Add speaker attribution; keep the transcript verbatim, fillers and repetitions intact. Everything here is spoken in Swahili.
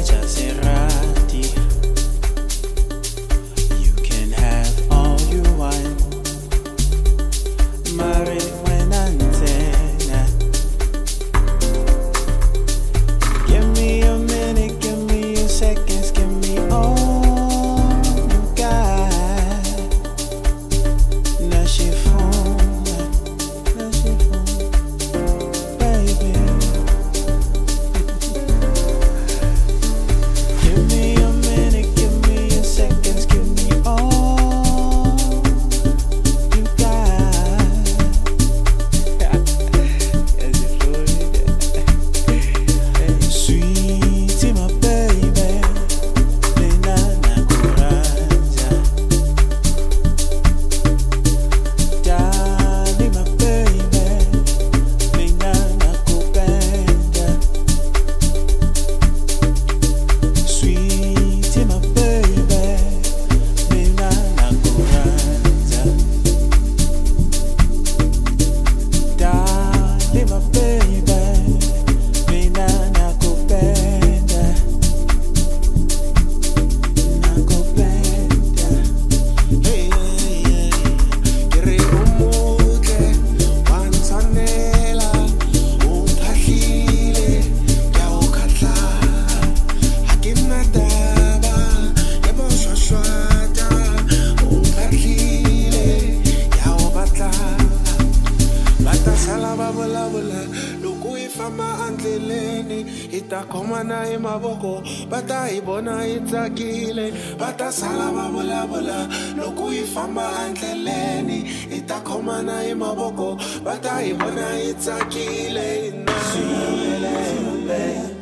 Speaker 1: Maserati. You can have all you want. Mare when antena. Give me a minute, give me a seconds, give me all you got. Now she phone, now she phone, baby. Give me a minute, give me a seconds, give me all you got. As if sweetie, my baby, mina nakuraja. Darling, my baby, mina nakupenda. Sweetie, my baby, mina nakuraja. Darling, my baby, mina nakupenda. Nakupenda.
Speaker 2: Hey, hey, hey. Kere umuhle, wansanela, ungiphahlile, ngiyawukhathala. Akinadaba, yaboshwashwata, ungiphahlile, ngiyawubatala. Batasala babolabula, loko ifamba andleleni, itakhomana emaboko, batayibona itsakile. Batasala babolabula, loko ifamba andleleni, itakhomana emaboko, batayibona itsakile.
Speaker 1: Sweet, my baby.